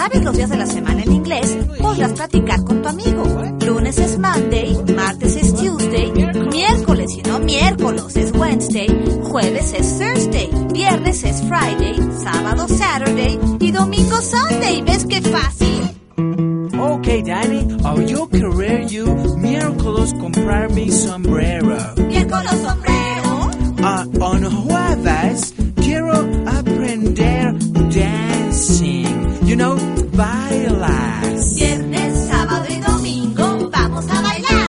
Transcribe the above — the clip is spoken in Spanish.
sabes los días de la semana en inglés, podrás practicar con tu amigo. Lunes es Monday, martes es Tuesday, miércoles y no miércoles es Wednesday, jueves es Thursday, viernes es Friday, sábado Saturday y domingo Sunday. ¿Ves qué fácil? Okay, Danny, yo querer you miércoles comprar mi sombrero. Miércoles